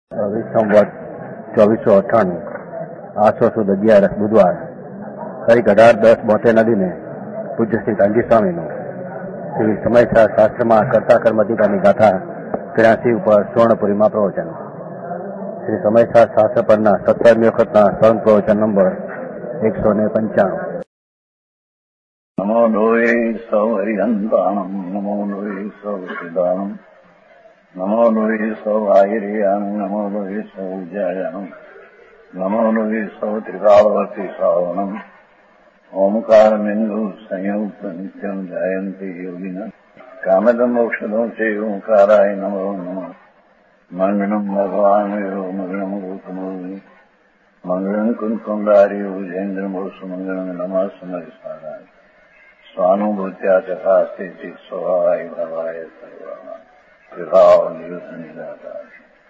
સંવત 2498 આસો સુદ 11 બુધવાર તારીખ 18-10-72 નદીને પૂજ્ય શ્રી કાનજી સ્વામીનું શ્રી સમયસર શાસ્ત્રમાં કર્તા કર્મ અધિકારની ગાથા 83 ઉપર સુવર્ણપુરીમાં પ્રવચન. શ્રી સમયસર શાસ્ત્ર પરના 17મી વખતના સ્વર્ણ પ્રવચન નંબર 195. નમો લોહે સૌ હરિહંતાણમ, નમો લોહે સૌ સિદ્ધાણમ, નમો લોહે સૌ આયર્યાણમ, નમો લોહે સૌ વિજયાણમ, નમો લોહે સૌ ત્રિકાળવતી શ્રાવણમ. ઓમકારમેન્દુ સંયુક્ત નિત્યમ જાયંતિ યોગિના કામદમ મોક્ષદો છે ઓંકારાય નમો નમઃ. મંગળમ ભગવાન મંગળમ ગૌતમો મંગળમ કુંકુંડાર્યો જૈન્દ્રમો સુમંગળમ નમઃ સમરિસ્વારાય સ્વાનુભૂત્યા ચકાસ્તે ચિત સ્વભાવાય ભવાય સર્વમાં વિભાવ નિયુદ્ધ નિરાકાર.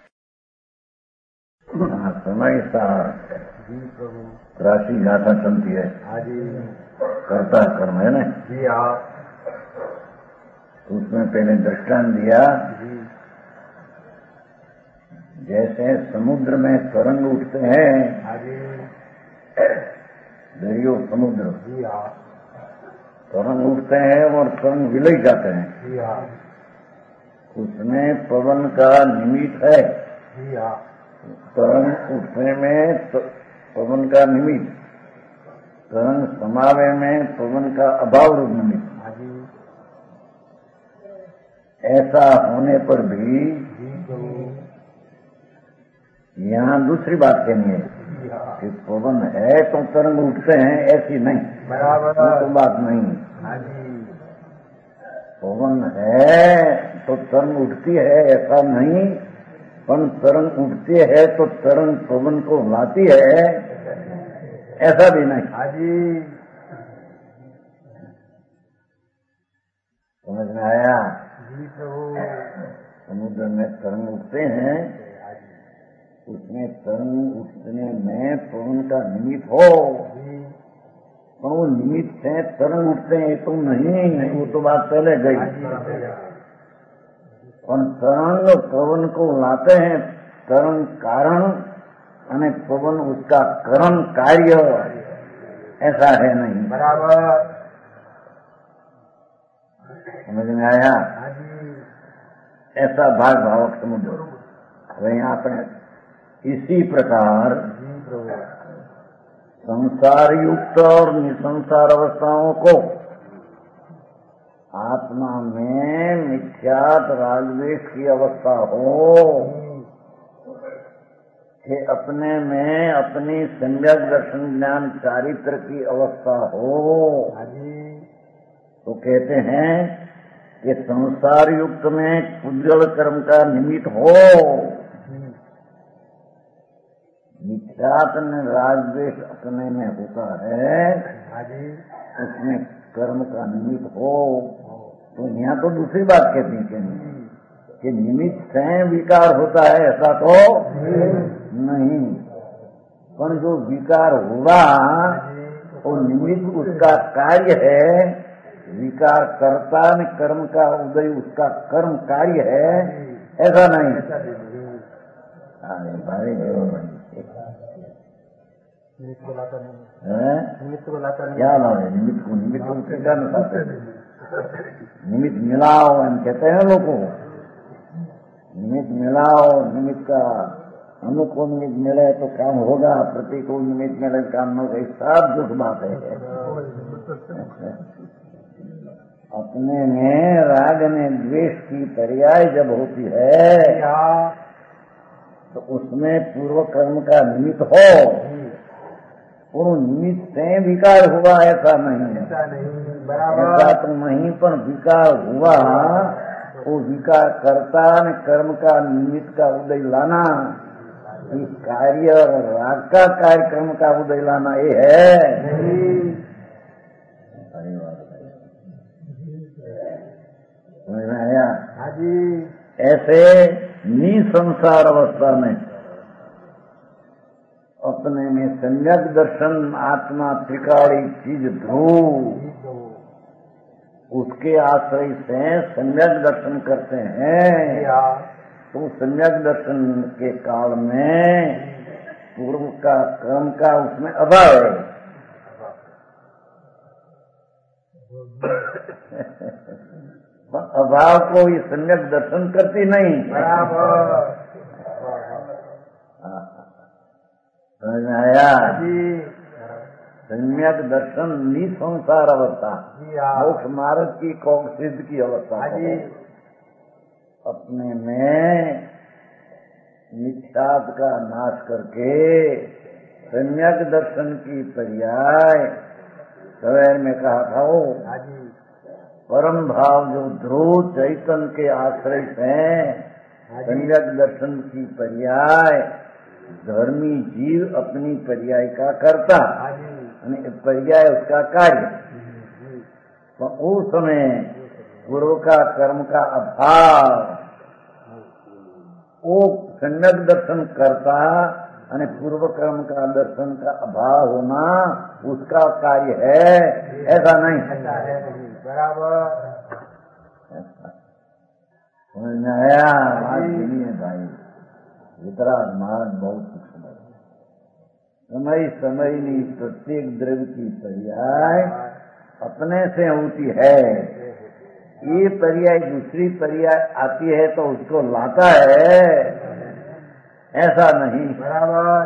समय सार राशि गाथा चलती है, करता कर्म है ना जी. आप उसमें पहले दृष्टांत दिया, जैसे समुद्र में तरंग उठते हैं, दरियो समुद्र तरंग उठते हैं और तरंग विलय जाते हैं. उसमें पवन का निमित्त है. तरंग उठने में पवन का निमित्त, तरंग समावे में पवन का अभाव रूप निमित्त. ऐसा होने पर भी यहाँ दूसरी बात कहनी है कि पवन है तो तरंग उठते हैं, ऐसी नहीं, बराबर तो बात नहीं. पवन है तो तरंग उठती है, ऐसा नहीं. पण तरंग उठती है तो तरंग पवन को लाती है, ऐसा भी नहीं. समझ में आया? समुद्र में तरंग उठते हैं, उसमें तरंग उठने में पवन का निमित्त हो, पर वो निमित्त से तरंग उठते हैं तो नहीं, वो तो बात पहले गई. और तरंग पवन को लाते हैं, तरंग कारण અને પવન उसका कर्म कार्य, ऐसा है नहीं. बराबर समझ में आया? ऐसा भाग भावक समुद्र. હવે यहाँ अपने इसी प्रकार संसार युक्त और निसंसार अवस्थाओं को आत्मा में मिथ्यात राजवेश की अवस्था हो कि अपने में अपनी सम्यक दर्शन ज्ञान चारित्र की अवस्था हो, तो कहते हैं कि संसार युक्त में कुंजल कर्म का निमित्त हो. मिथ्यात राजवेश अपने में होता है, उसमें कर्म का निमित्त हो. तो यहाँ तो दूसरी बात कहती है कि निमित्त से विकार होता है, ऐसा तो नहीं. पर जो विकार हुआ वो निमित्त उसका कार्य है, विकार कर्ता ने कर्म का उदय उसका कर्म कार्य है, ऐसा नहीं. भाई निमित्त को लाता नहीं, क्या लाए निमित्त को? निमित्त को क्या मिलाते हैं? निमित्त मिलाओ हम कहते हैं लोगों को, निमित्त मिलाओ. निमित्त का अनुकूल निमित्त मिले तो काम होगा, प्रतिकूल निमित्त मिले काम न होगा. सब दुख बात है. अपने में राग ने द्वेष की पर्याय जब होती है तो उसमें पूर्व कर्म का निमित्त हो, और निमित्त से विकार हुआ, ऐसा नहीं. ऐसा तो नहीं, पर विकार हुआ वो विकार करता ने कर्म का निमित्त का उदय लाना, इस कार्य राग का कार्यक्रम का उदय लाना ये है. समझ में आया? ऐसे निसंसार अवस्था में अपने में सम्यक दर्शन आत्मा त्रिकाली चीज ध्रुव, उसके आश्रय से सम्यक दर्शन करते हैं. तो सम्यक दर्शन के काल में पूर्व का कर्म का उसमें अभाव है। अभाव को ये सम्यक दर्शन करती नहीं। समझ में आया? सम्यक दर्शन निसंसार अवस्था, मोक्ष मार्ग की कौक सिद्ध की अवस्था अपने में मिथ्यात्व का नाश करके सम्यक दर्शन की पर्याय सवेर में कहा था वो परम भाव जो ध्रुव चैतन्य के आश्रय हैं, सम्यक दर्शन की पर्याय धर्मी जीव अपनी पर्याय का करता, पर्याय उसका कार्य। तो उस समय पूर्व का कर्म का अभाव, वो सम्यक दर्शन करता और पूर्व कर्म का दर्शन का अभाव होना उसका कार्य है, ऐसा नहीं। बराबर समझ में आया? बात सुनिए भाई, वितराग मार्ग बहुत सूक्ष्म है। समय समय नहीं प्रत्येक द्रव्य की पर्याय अपने से होती है। ये पर्याय दूसरी पर्याय आती है तो उसको लाता है, ऐसा नहीं। बराबर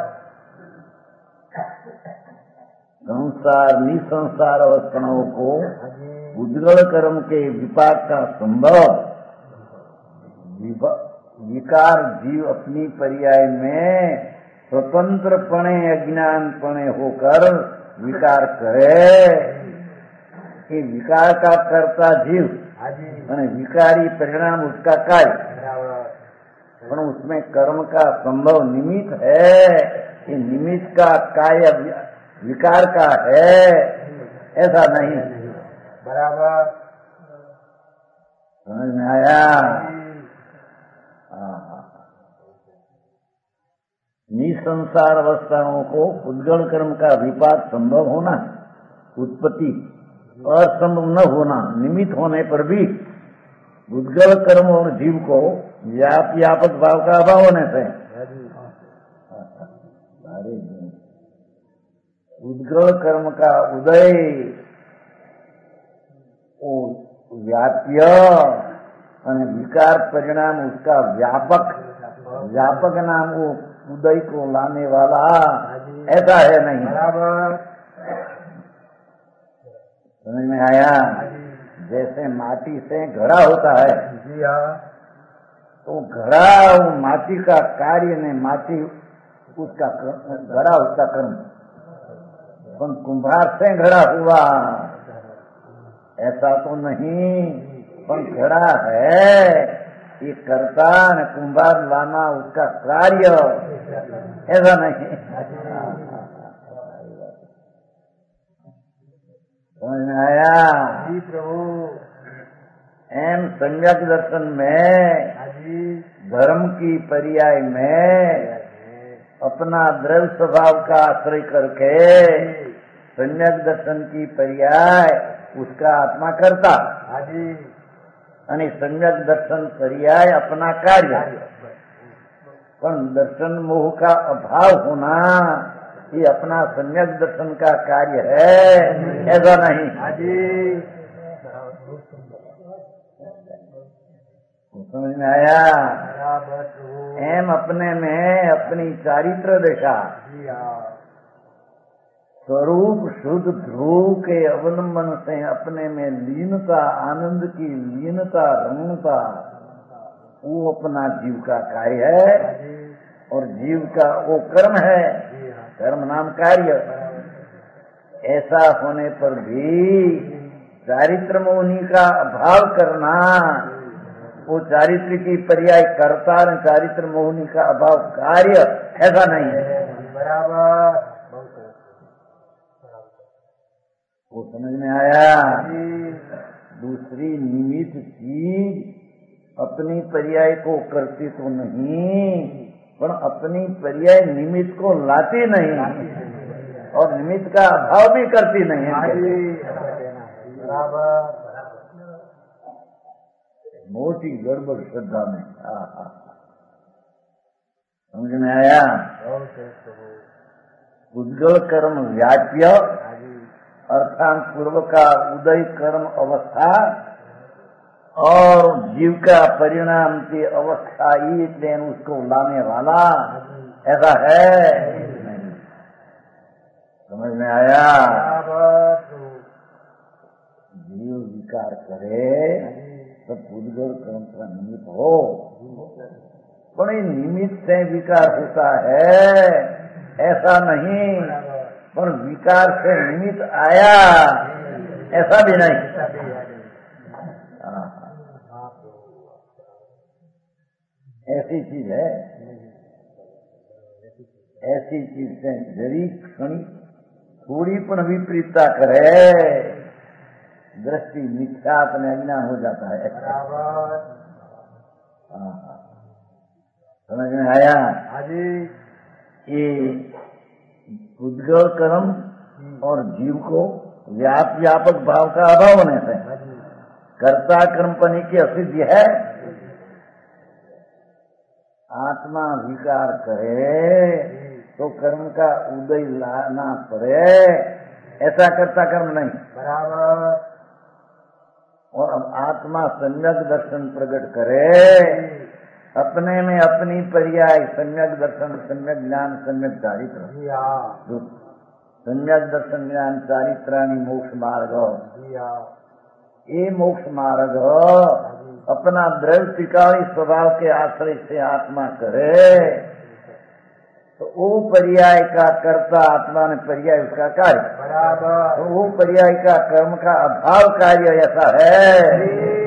संसार निसंसार अवस्थाओं को उज्ज्वल कर्म के विपाक का संभव विकार जीव अपनी पर्याय में स्वतंत्रपणे अज्ञानपणे होकर विकार करे। कि विकार का कर्ता जीव और विकारी परिणाम उसका कार्य, पर उसमें कर्म का संभव निमित्त है। कि निमित्त का कार्य विकार का है, ऐसा नहीं। बराबर समझ में आया? निसंसार अवस्थाओं को उद्गल कर्म का विपाक संभव होना, उत्पत्ति असंभव न होना, निमित्त होने पर भी उद्गल कर्म और जीव को व्यापक भाव का अभाव होने से उद्गल कर्म का उदय व्याप्य और विकार परिणाम उसका व्यापक नाम वो उदय को लाने वाला, ऐसा है नहीं। समझ में आया? जैसे माटी से घड़ा होता है, जी हाँ, तो घड़ा वो माटी का कार्य ने, माटी उसका घड़ा उसका कर्म, पर कुंभार से घड़ा हुआ ऐसा तो नहीं। पर घड़ा है ये करता न कुंभार लाना उसका कार्य, ऐसा नहीं। समझ में आया? जी प्रभु। एम सम्यक दर्शन में धर्म की पर्याय में अपना द्रव्य स्वभाव का आश्रय करके सम्यक दर्शन की पर्याय उसका आत्मा करता, यानी सम्यक दर्शन पर्याय अपना कार्य। पर दर्शन मोह का अभाव होना ये अपना सम्यक दर्शन का कार्य है, ऐसा नहीं। समझ में आया? एम अपने में अपनी चारित्र दशा स्वरूप शुद्ध ध्रुव के अवलंबन से अपने में लीनता, आनंद की लीनता, रमणता, वो अपना जीव का कार्य है। और जीव का वो कर्म है, कर्म नाम कार्य। ऐसा होने पर भी चारित्र मोहनी का अभाव करना, वो चारित्र की पर्याय कर्ता और चारित्र मोहनी का अभाव कार्य, ऐसा नहीं है। बराबर वो समझ में आया? दूसरी निमित्त चीज अपनी पर्याय को करती तो नहीं, पर अपनी पर्याय निमित्त को लाती नहीं और निमित्त का अभाव भी करती नहीं है। मोटी गड़बड़ श्रद्धा में समझ में आया? उद्गल कर्म व्याप्य अर्थात पूर्व का उदय कर्म अवस्था और जीव का परिणाम की अवस्था ही ट्रेन उसको लाने वाला ऐसा है नहीं। समझ में आया? जीव विकार करे तो उद्गल कर्म का निमित्त हो, बड़े निमित्त से विकार होता है ऐसा नहीं, पर विकार से निमित्त आया ऐसा भी नहीं। ऐसी चीज है, ऐसी चीज से जरी क्षणी थोड़ी पण विपरीतता करे दृष्टि मिथ्यात्व में अज्ञान हो जाता है। समझ में आया? ये उद्गल कर्म और जीव को व्यापक भाव का अभाव होने से कर्ता कर्मपनि की असिद्धि है। आत्मा विकार करे तो कर्म का उदय लाना पड़े, ऐसा कर्ता कर्म नहीं बराबर। और अब आत्मा सम्यक दर्शन प्रकट करे, अपने में अपनी पर्याय सम्यक दर्शन, सम्यक ज्ञान, सम्यक चारित्र, सम्यक दर्शन ज्ञान चारित्राणी मोक्ष मार्ग, ये मोक्ष मार्ग अपना द्रव्य टिकावी स्वभाव के आश्रय से आत्मा करे तो वो पर्याय का कर्ता आत्मा ने पर्याय उसका कार्य बराबर, तो वो पर्याय का कर्म का अभाव कार्य ऐसा है।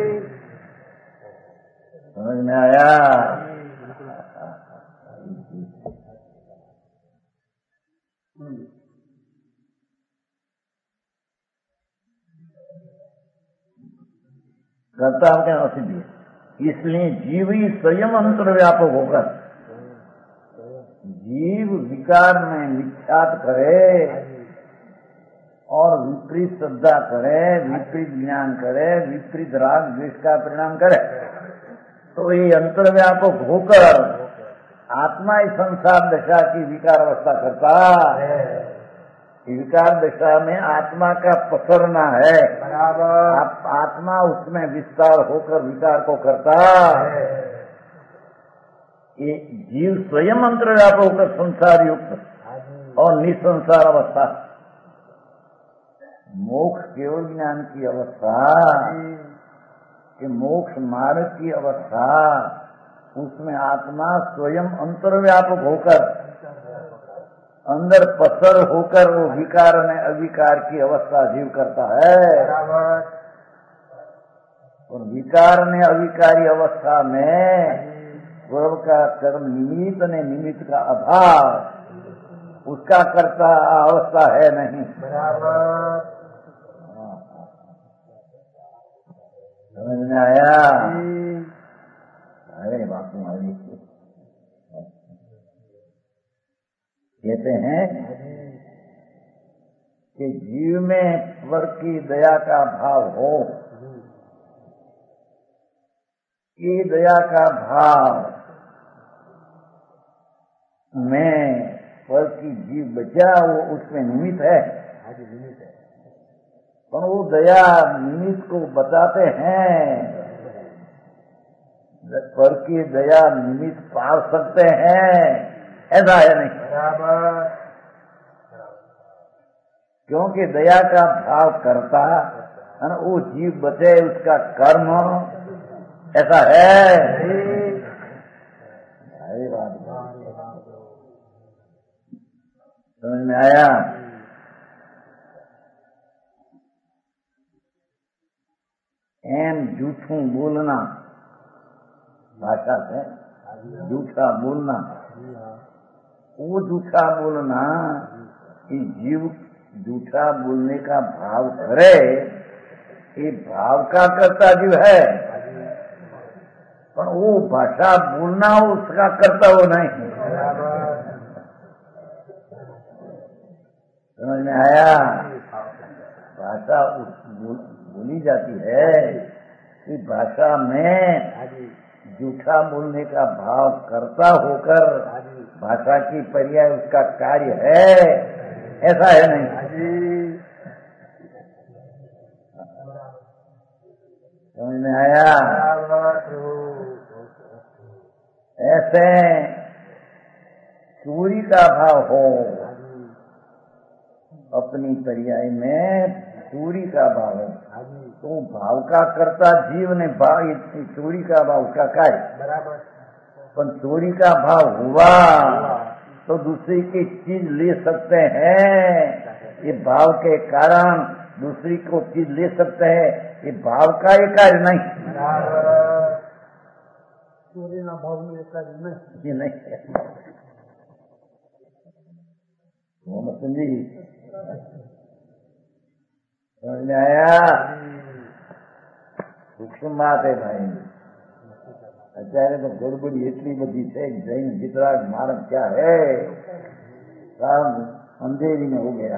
समझ में आया? कर्ता क्या असिद्धि है, इसलिए जीव ही स्वयं अंतर्व्यापक होकर जीव विकार में मिथ्यात करे और विपरीत श्रद्धा करे, विपरीत ज्ञान करे, विपरीत राग द्वेष का परिणाम करे, तो ये अंतर्व्यापक होकर आत्मा इस संसार दशा की विकार अवस्था करता है। विकार दशा में आत्मा का पसरना है बराबर, आत्मा उसमें विस्तार होकर विकार को करता है। ये जीव स्वयं अंतर्व्यापक होकर संसार युक्त और निसंसार अवस्था, मोक्ष केवल ज्ञान की अवस्था, कि मोक्ष मार्ग की अवस्था, उसमें आत्मा स्वयं अंतर्व्यापक होकर अंदर पसर होकर वो विकार में अविकार की अवस्था जीव करता है। और विकार में अविकारी अवस्था में पूर्व का कर्म निमित्त ने निमित्त का अभाव उसका करता अवस्था है नहीं बराबर। समझ में आया? अरे बात तुम्हारी कहते हैं कि जीव में स्वर की दया का भाव हो, ये दया का भाव में स्वर की जीव बचा वो उसमें निमित्त है, पर वो दया निमित्त को बताते हैं, स्वर की दया निमित्त पा सकते हैं ऐसा है नहीं बराबर, क्योंकि दया का भाव करता है ना, वो जीव बचे उसका कर्म ऐसा है। समझ में आया? एम झूठू बोलना, भाषा से झूठा बोलना, वो झूठा बोलना कि जीव झूठा बोलने का भाव करे, ये भाव का करता जीव है, पर वो भाषा बोलना उसका करता वो नहीं। समझ में आया? भाषा बोली जाती है कि भाषा में झूठा बोलने का भाव करता होकर भाषा की पर्याय उसका कार्य है, ऐसा है नहीं। समझ में आया? ऐसे चोरी का भाव हो, अपनी पर्याय में चोरी का भाव हो, तो भाव का करता जीव ने भाव, चोरी का भाव उसका कार्य बराबर। पर चोरी का भाव हुआ तो दूसरी की चीज ले सकते हैं, ये भाव के कारण दूसरी को चीज ले सकते हैं, ये भाव का ये कार्य नहीं। चोरी ना भाव में कार्य नहीं, ये नहीं। मोहम्मद जी समझ में आया? सूक्ष्म बात है भाई। અત્યારે તો ગડબડી એટલી બધી છે કે જૈન વિતરાગ માર્ગ क्या है, सब अंधेरी में हो गया।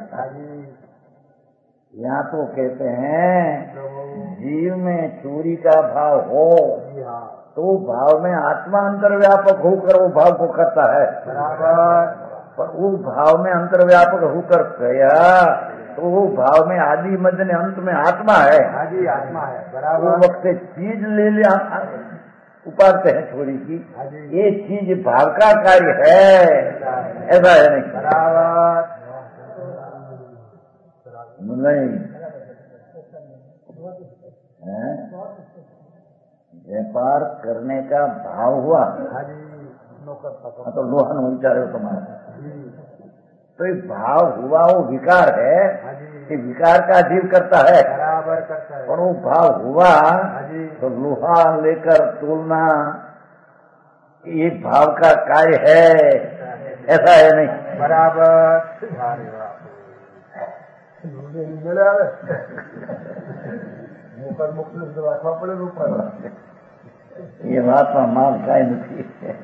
यहाँ तो कहते हैं जीव में चोरी का भाव हो तो भाव में आत्मा अंतर्व्यापक होकर वो भाव को करता है, पर वो भाव में अंतर्व्यापक होकर गया तो वो भाव में आदि मध्य ने अंत में आत्मा है। आत्मा है बराबर। वो वक्त चीज ले लिया उपारते हैं छोरी की, ये चीज भाव का कार्य है, ऐसा है नहीं बराबर। नहीं व्यापार करने का भाव हुआ तो लोहन उच्चारे तुम्हारा, तो ये भाव हुआ वो विकार है, ये विकार का जीव करता है बराबर करता है। और वो भाव हुआ तो लोहा लेकर तोलना ये भाव का कार्य है, ऐसा है नहीं बराबर। ये बात में माल का नहीं।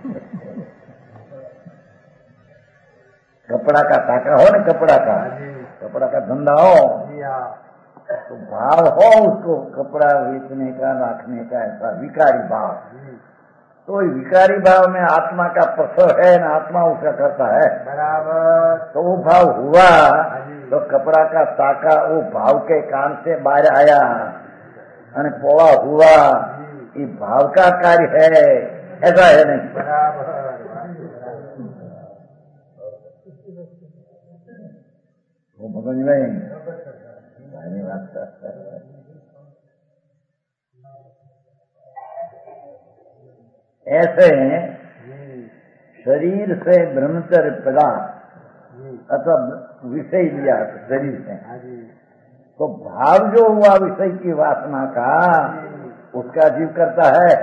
कपड़ा का टाका हो ना, कपड़ा का धंधा हो तो भाव हो उसको कपड़ा बेचने का रखने का, ऐसा विकारी भाव। तो विकारी भाव में आत्मा का प्रसव है ना, आत्मा उसका करता है बराबर। तो वो भाव हुआ तो कपड़ा का टाका वो भाव के कान से बाहर आया और पोड़ा हुआ, ये भाव का कार्य है, ऐसा है नहीं बराबर। वो समझ नहीं ऐसे शरीर से ब्रह्मचर्य पदार्थ अथवा विषय लिया शरीर से, तो भाव जो हुआ विषय की वासना का उसका जीव करता है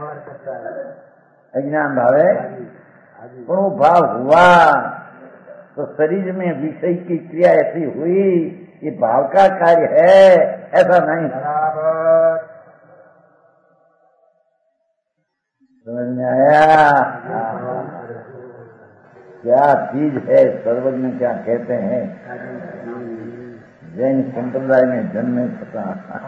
अज्ञान भाव है। पर वो भाव हुआ तो शरीर में विषय की क्रिया ऐसी हुई, ये भाव का कार्य है, ऐसा नहीं बराबर। समझ में आया? क्या चीज है सर्वज्ञ क्या कहते हैं, जैन संप्रदाय में जन्मे पता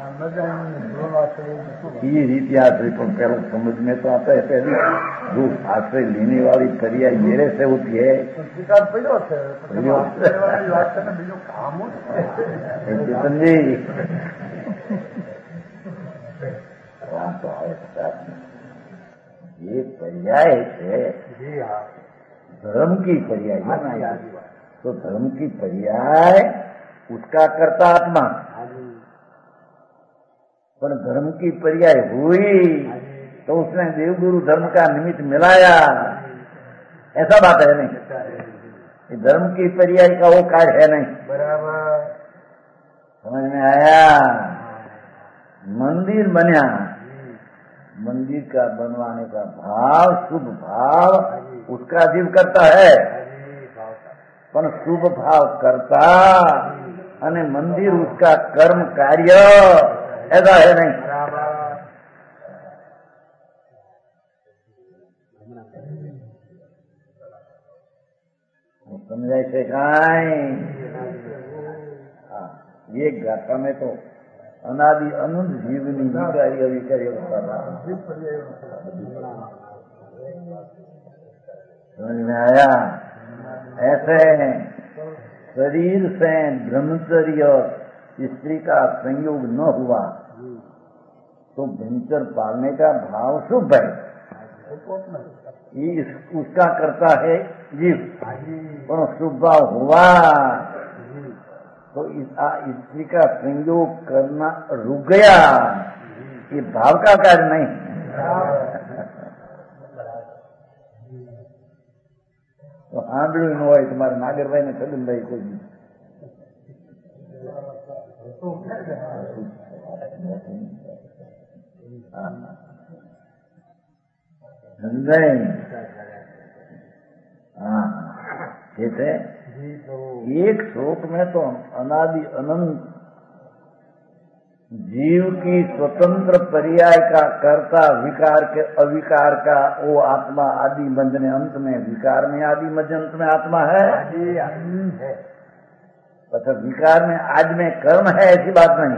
ये रीति आश्रय को पहले समझ में तो आता है। पहले जो आश्रय लेने वाली क्रिया मेरे से होती है चेतन जी, ये पर्याय है धर्म की पर्याय, तो धर्म की पर्याय उसका कर्ता आत्मा, पर धर्म की पर्याय हुई तो उसने देवगुरु धर्म का निमित्त मिलाया, ऐसा बात है नहीं। धर्म की पर्याय का वो कार्य है नहीं बराबर। समझ में आया? मंदिर बना, मंदिर का बनवाने का भाव शुभ भाव उसका जीव करता है, पर शुभ भाव करता अने मंदिर उसका कर्म कार्य, ऐसा है नहीं समझाय છે કાંઈ? ये गाथा में तो अनादि अनंत जीवनी विकारी अविकारी समझ में आया? ऐसे शरीर से ब्रह्मचर्य और स्त्री का संयोग न हुआ तो ब्रह्मचर्य पालने का भाव शुभ है, ये उसका करता है जीव। पर शुभ भाव हुआ तो स्त्री का संयोग करना रुक गया, ये भाव का कार्य नहीं। तो आंधळी न હોય તમારે નાગરભાઈ ને છગનભાઈ કોઈ નહીં कहते एक श्लोक में तो अनादि अनंत जीव की स्वतंत्र पर्याय का कर्ता विकार के अविकार का वो आत्मा आदि मध्य अंत में विकार में आदि मध्य अंत में आत्मा है। मतलब विकार में आज में कर्म है ऐसी बात नहीं।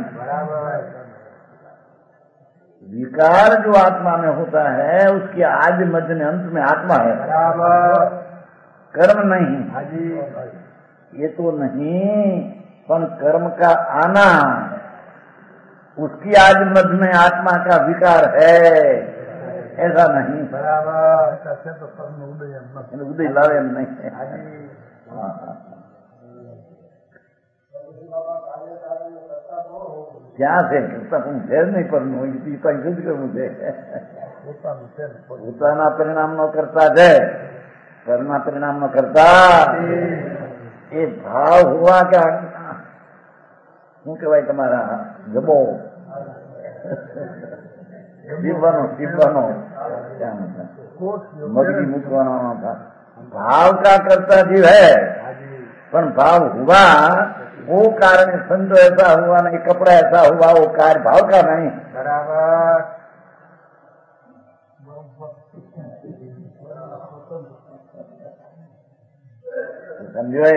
विकार जो आत्मा में होता है उसकी आज मध्य अंत में आत्मा है, कर्म नहीं। ये तो नहीं, पर कर्म का आना उसकी आज मध्य में आत्मा का विकार है, ऐसा नहीं। उदय लावे नहीं है। क्या से करता हूँ फेर नहीं परनु शुद्ध करવું છે પોતાના પરિણામ નો કરતા છે, ઘરના પરિણામ નો કરતા એ ભાવ હોવા કે શું કહેવાય તમારા જબો સીવવાનો મગજી મૂકવાનો भाव का करता जीव है, पर भाव हुआ वो कारण संतो ऐसा हुआ नहीं, कपड़ा ऐसा हुआ, वो कार्य भाव का नहीं। बराबर समझो।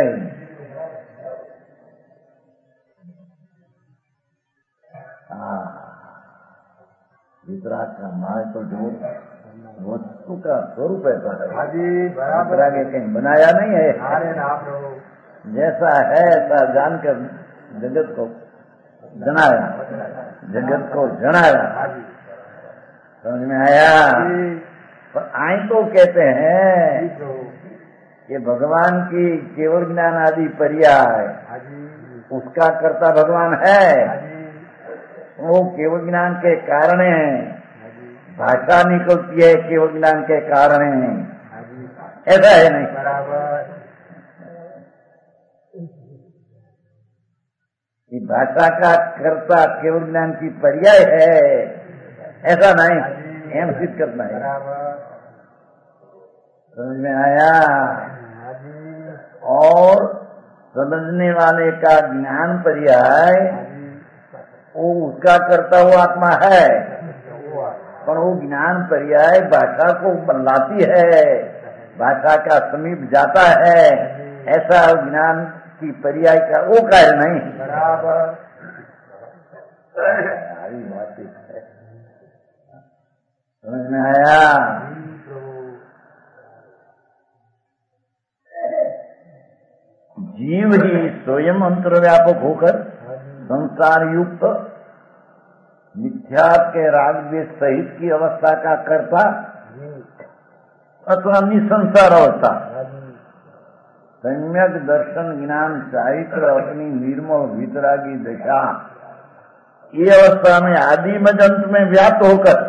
वितराग का माल तो जो वस्तु का स्वरूप ऐसा है, वितराग कहीं बनाया नहीं है, जैसा है ऐसा जानकर जगत को जनाया, जगत को जनाया। समझ में आया? पर आई तो कहते हैं कि भगवान की केवल ज्ञान आदि पर्याय उसका कर्ता भगवान है, वो केवल ज्ञान के कारण है, भाषा निकलती है केवल ज्ञान के कारण है, ऐसा है नहीं। ये भाषा का कर्ता केवल ज्ञान की पर्याय है, ऐसा नहीं, एम सिद्ध करना है। समझ में आया? और समझने वाले का ज्ञान पर्याय वो उसका करता हुआ आत्मा है, पर वो ज्ञान पर्याय भाषा को बदलाती है, भाषा का समीप जाता है, ऐसा ज्ञान की पर्याय का वो कार्य नहीं। बराबर समझ में आया? जीव ही स्वयं अंतर्व्यापक होकर संसार युक्त मिथ्या के राग द्वेष सहित की अवस्था का कर्ता अथवा निसंसार अवस्था, सम्यक दर्शन ज्ञान चारित्र अपनी निर्मल वितरागी दशा, ये अवस्था में आदि मजंत में व्याप्त होकर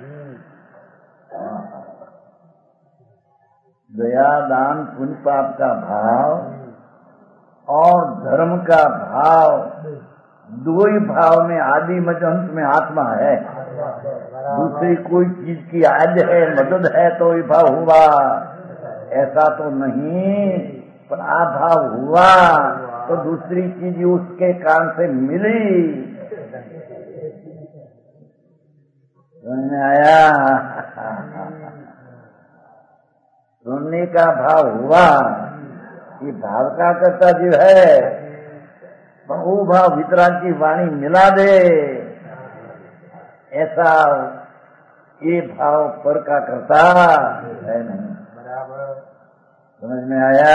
दया दान पुण्य पाप का भाव और धर्म का भाव, दो ही भाव में आदि मजंत में आत्मा है। दूसरी कोई चीज की आज है मदद है तो ये भाव हुआ, ऐसा तो नहीं। पर अभाव हुआ तो दूसरी चीज उसके कारण से मिली। समझ में आया? सुनने का भाव हुआ, ये भाव का करता जीव है, पर वो भाव वितराग की वाणी मिला दे, ऐसा ये भाव पर का करता है नहीं। बराबर समझ में आया?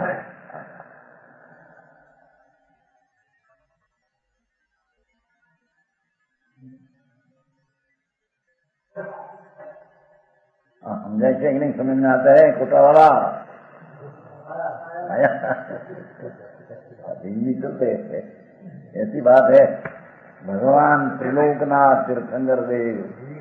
समझाए कि नहीं समझ में आता है? कोटा वाला आया? हिंदी चलते ऐसी बात है। भगवान त्रिलोकनाथ तीर्थंकर देव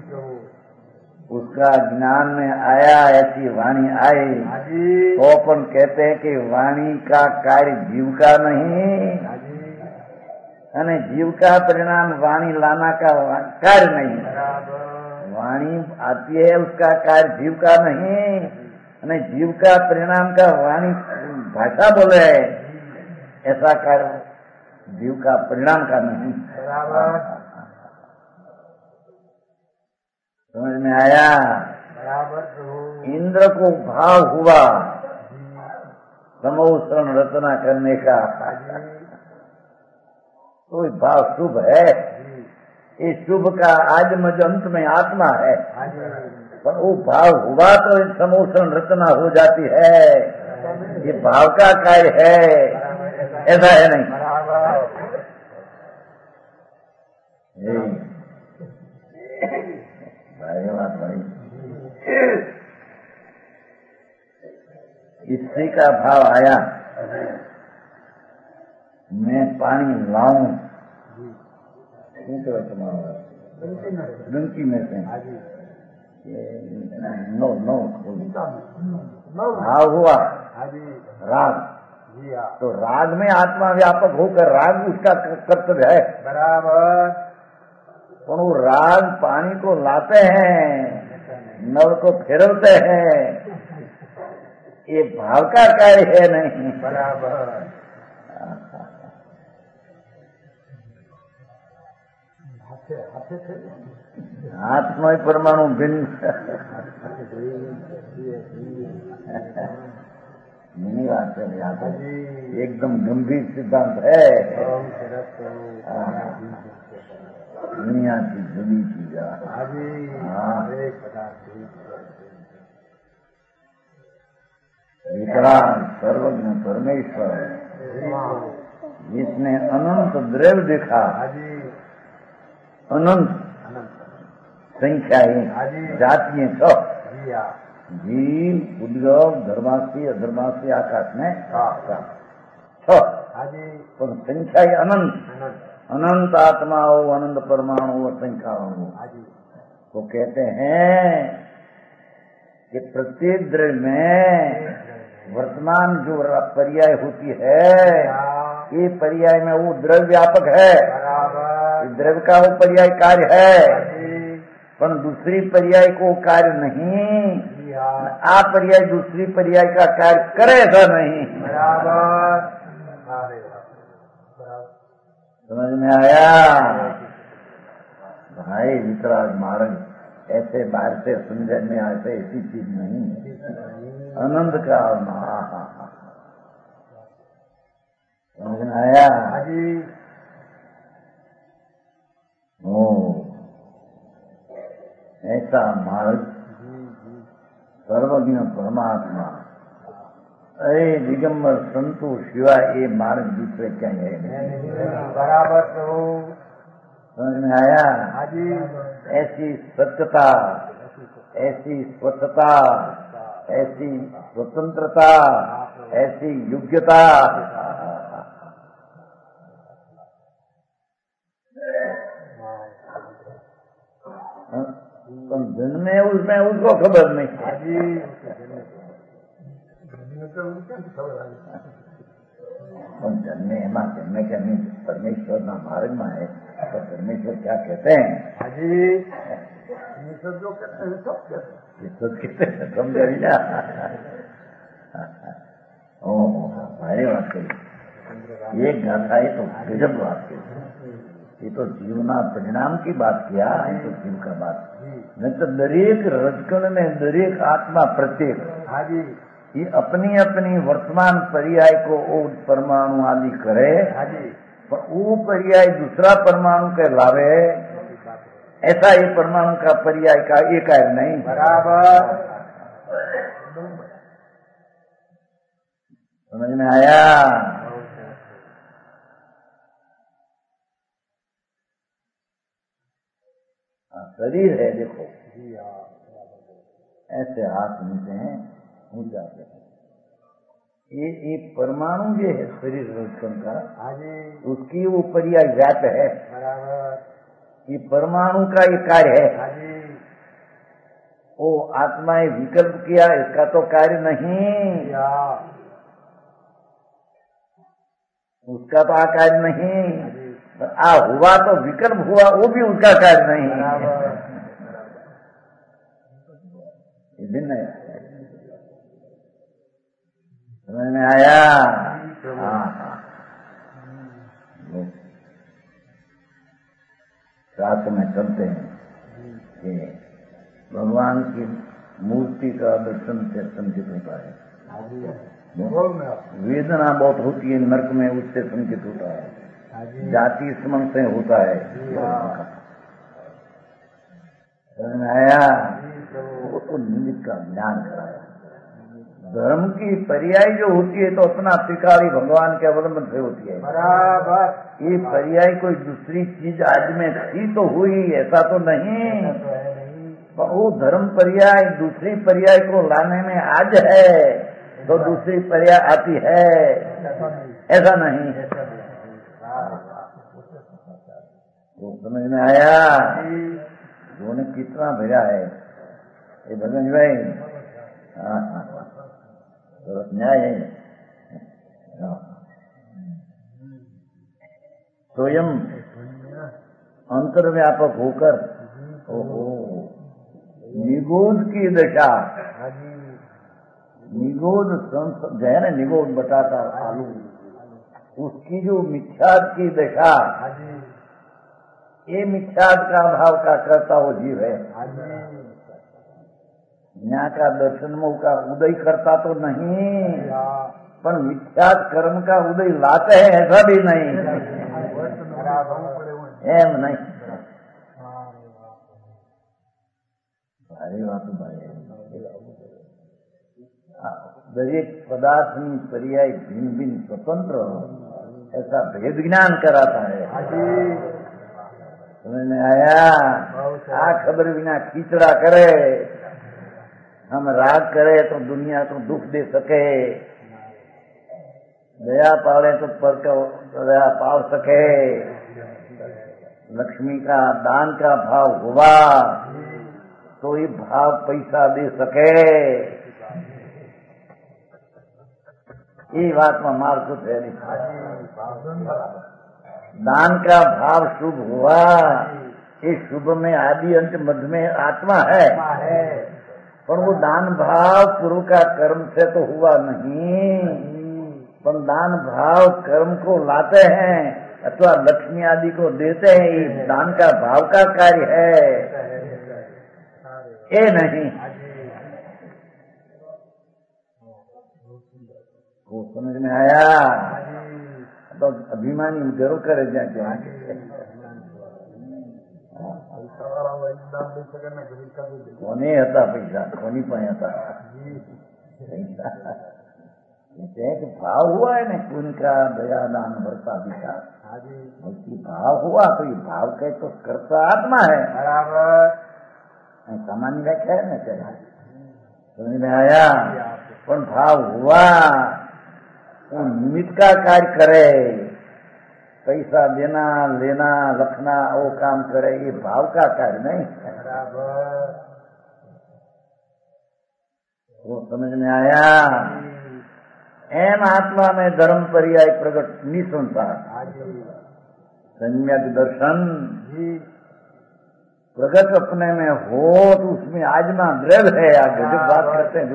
उसका ज्ञान में आया, ऐसी वाणी आई तो अपन कहते हैं कि वाणी का कार्य जीव का नहीं, અને जीव का परिणाम वाणी लाना का कार्य नहीं। वाणी आती है, उसका कार्य जीव का नहीं, અને जीव का परिणाम का वाणी भाषा बोले, ऐसा कार्य जीव का परिणाम का नहीं। समझ में आया? इंद्र को भाव हुआ समोषण रचना करने का, तो भाव शुभ है। ये शुभ का आदि मध्य अंत में आत्मा है, पर वो भाव हुआ तो समोषण रचना हो जाती है। ये भाव का कार्य है, ऐसा है नहीं? भाई स्त्री का भाव आया, मैं पानी लाऊं डंकी में से नो भाव हुआ राग, तो राग में आत्मा व्यापक होकर राग उसका कर्तव्य है बराबर। पर वो राग पानी को लाते हैं, नल को फेरवते हैं, ये भाव का कार्य है नहीं बराबर। आत्मा परमाणु भिन्न नहीं बात है, यहाँ पर एकदम गंभीर सिद्धांत है। दुनिया की जुड़ी चीज विकराल सर्वज्ञ परमेश्वर जिसने अनंत द्रव्य देखा, अनंत संख्याएं जातियां सब जीव उद्योग धर्मास्ती अधर्मास्ती आकाश में पर संख्याएं अनंत, अनंत आत्माओं अनंत परमाणु और संख्याओं को कहते हैं कि प्रत्येक द्रव्य में वर्तमान जो पर्याय होती है, ये पर्याय में वो द्रव्य व्यापक है, द्रव्य का वो पर्याय कार्य है, पर दूसरी पर्याय को कार्य नहीं, आ पर्याय दूसरी पर्याय का कार्य करे ऐसा नहीं। समझ में आया? भाई वितराग मार्ग ऐसे बाहर से समझ में आते ऐसी चीज नहीं, आनंद का समझ में आया? ओ ऐसा मार्ग सर्वज्ञ परमात्मा, अरे दिगंबर संतों शिवाय ये मार्ग दूसरे क्या है बराबर। तो समझ में आया? ऐसी सत्यता, ऐसी स्वच्छता, ऐसी स्वतंत्रता, ऐसी योग्यता जन्म में उसमें उसको खबर नहीं जन्मे एमा जन्मे क्या नहीं, परमेश्वर ना मार्ग में है तो परमेश्वर क्या कहते हैं? जो कहते हैं सब कहते हैं, समझ लिया? भारी बात कही, ये गाथा है तो गजब बात कही, ये तो जीवना परिणाम की बात किया, ये तो जीव का बात नहीं तो दरेक रजकण में दरेक आत्मा प्रत्येक ये अपनी अपनी वर्तमान पर्याय को वो परमाणु आदि करे, पर वो पर्याय दूसरा परमाणु के लावे, ऐसा ये परमाणु का पर्याय का एक कार्य नहीं बराबर। समझ में आया? शरीर है, देखो ऐसे हाथ नीचे हैं, ऊंचा ये परमाणु जो है शरीर रोशन का, उसकी वो पर्याय व्याप है। ये परमाणु का ये कार्य है। वो आत्माएं विकल्प किया, इसका तो कार्य नहीं, उसका तो कार्य नहीं। आ हुआ तो विकल्प हुआ, वो भी उसका कार्य नहीं। भिन्न है, समझ में आया? हाँ, शास्त्र में चलते हैं कि भगवान की मूर्ति का दर्शन से संचित होता है, वेदना बहुत होती है नरक में, उससे संचित होता है, जाति स्मरण से होता है। समझ में आया? वो तो निमित्त का ज्ञान कराया। धर्म की पर्याय जो होती है तो अपना त्रिकाली भगवान के अवलंबन से होती है। बराबर। ये पर्याय कोई दूसरी चीज आज में थी तो हुई, ऐसा तो नहीं। वो धर्म पर्याय दूसरी पर्याय को लाने में आज है तो दूसरी पर्याय आती है, ऐसा नहीं। वो समझ में आया? उन्होंने कितना भरा है ये भगवान भाई। हाँ, न्याय है। स्वयं अंतर्व्यापक होकर निगोद की दशा, निगोद जो है ना, निगोद बताता आलू, उसकी जो मिथ्याद की दशा, ये मिथ्याद का भाव का करता वो जीव है। न्याय का दर्शन में का उदय करता तो नहीं, पर मिथ्याद कर्म का उदय लाते हैं, ऐसा भी नहीं। एम नहीं, भारी बात भाई। दरेक पदार्थ में पर्याय भिन्न भिन्न स्वतंत्र ऐसा भेद ज्ञान कराता है। समझ में आया? आ खबर बिना खींचड़ा करे, हम राग करे तो दुनिया को दुख दे सके, दया पाले तो पर को दया पाल सके, लक्ष्मी का दान का भाव हुआ तो ये भाव पैसा दे सके। ये बात में मार कुछ है नहीं। दान का भाव शुभ हुआ, इस शुभ में आदि अंत मध्य में आत्मा है, पर वो दान भाव पूर्व का कर्म से तो हुआ नहीं, पर दान भाव कर्म को लाते हैं अथवा लक्ष्मी आदि को देते हैं, ये दान का भाव का कार्य है, ये नहीं। वो समझ में आया? तो अभिमानी उधरो करे जाके कोने હતા पैसा, कोनी पाए હતા। भाव हुआ है ना, उनका दया दान वर्षा दिशा भक्ति भाव हुआ तो ये भाव कहे तो कर्ता आत्मा है। सामान्य व्याख्या है ना, चाहिए समझ में आया? पर भाव हुआ वो निमित्त का कार्य करे, पैसा देना लेना रखना वो काम करे, ये भाव का कार्य नहीं। वो समझ में आया? एम आत्मा में धर्म पर्याय प्रकट निसंसार सम्यक दर्शन प्रगट अपने में हो तो उसमें आजमा द्रव्य है। आगे जो बात करते हैं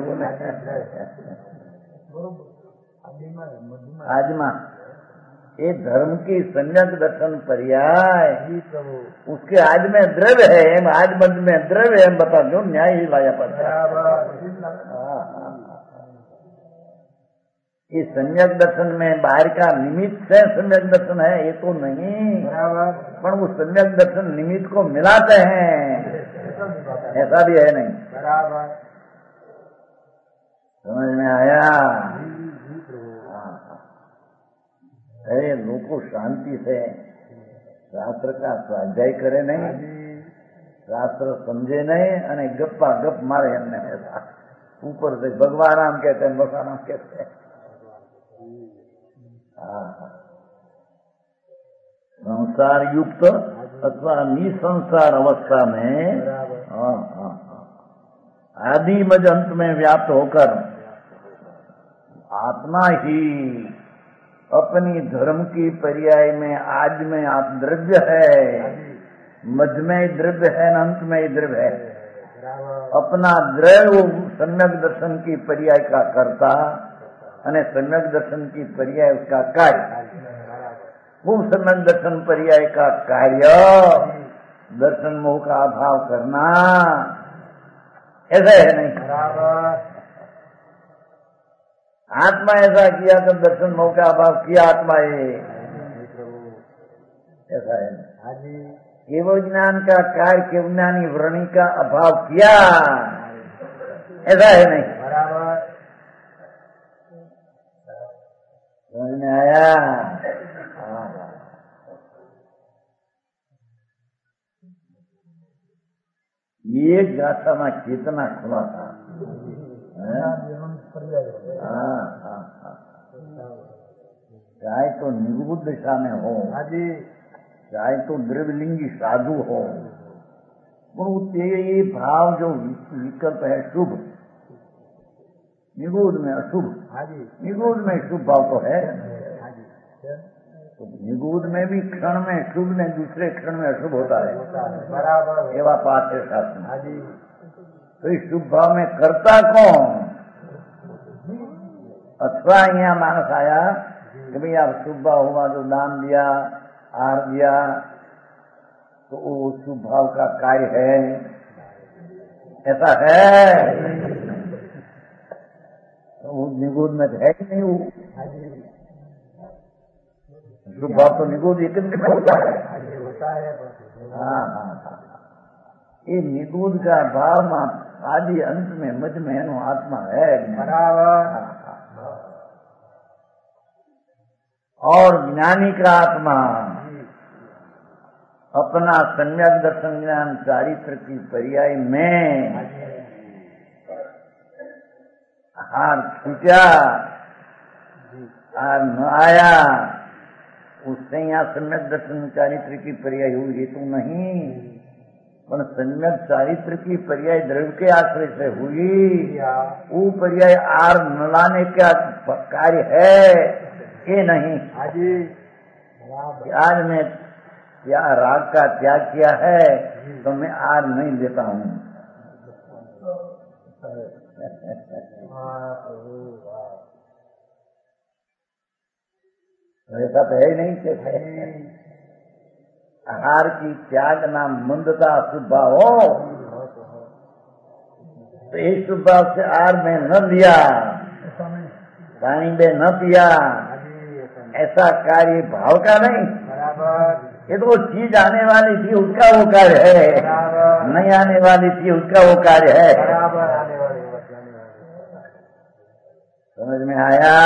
आजमा, ये धर्म की सम्यक दर्शन पर्याय उसके आज में द्रव्य है, आज मध्य में द्रव्य है, बता दो न्याय ही लाया पड़ता है। ये सम्यक दर्शन में बाहर का निमित्त से सम्यक दर्शन है ये तो नहीं, पर वो सम्यक दर्शन निमित्त को मिलाते हैं, ऐसा भी है नहीं। समझ में आया? तो शांति से शास्त्र का स्वाध्याय करे नहीं, शास्त्र समझे नहीं અને ગપ્પા ગપ મારે એમને ऊपर से भगवान राम कहते हैं, भगवान राम कहते हैं। संसार युक्त अथवा निसंसार अवस्था में आदि मज अंत में व्याप्त होकर आत्मा ही अपनी धर्म की पर्याय में आज में आप द्रव्य है, मध्य में द्रव्य है, अंत में द्रव्य है। अपना द्रव्य सम्यक दर्शन की पर्याय का कर्ता અને सम्यक दर्शन की पर्याय उसका कार्य। वो सम्यक दर्शन पर्याय का कार्य दर्शन मोह का अभाव करना, ऐसा है नहीं। आत्मा ऐसा किया तो दर्शन मोह का अभाव किया आत्मा ये, ऐसा है नहीं। केवल ज्ञान का कार्य केवल ज्ञानी वृणी का अभाव किया, ऐसा है नहीं। समझ में आया? ये गाथा में कितना खुला था। चाहे तो निर्बुद्ध दिशा में हो, चाहे तो द्रव्यलिंगी साधु हो, ये भाव जो विकल्प है शुभ, निगूढ़ में अशुभ, निगूढ़ में शुभ भाव तो है, तो निगूढ़ में भी क्षण में शुभ ने दूसरे क्षण में अशुभ होता है, बराबर। एवं पाठ है शास्त्र। तो इस शुभ भाव में करता कौन? अथवा यहाँ मानस आया कि भाई आप शुभ भाव हुआ जो दान दिया, आहार दिया, तो वो शुभ भाव का कार्य है, ऐसा है। तो वो निगूढ़ में है कि नहीं? वो शुभ भाव तो निगूढ़ एक होता है। हाँ, ये निगूढ़ का भाव आदि अंत में मध्य में आत्मा है, बराबर। और ज्ञानी का आत्मा अपना सम्यक दर्शन ज्ञान चारित्र की पर्याय में हार छूटा, हार न आया, उससे यहाँ सम्यक दर्शन चारित्र की पर्याय हुई, ये तो नहीं। पर सम्यक चारित्र की पर्याय द्रव्य के आश्रय से हुई, वो पर्याय आर न लाने का कार्य है, ये नहीं। आज मैं क्या राग का त्याग किया है तो मैं आर नहीं देता हूँ, ऐसा तो है नहीं कि आहार की त्याग नाम मंदता शुभ भाव हो, तो इस शुभ भाव से आहार में न लिया, पानी में न पिया, ऐसा कार्य भाव का नहीं। ये तो वो चीज आने वाली थी उसका वो कार्य है, नहीं आने वाली थी उसका वो कार्य है। समझ में आया?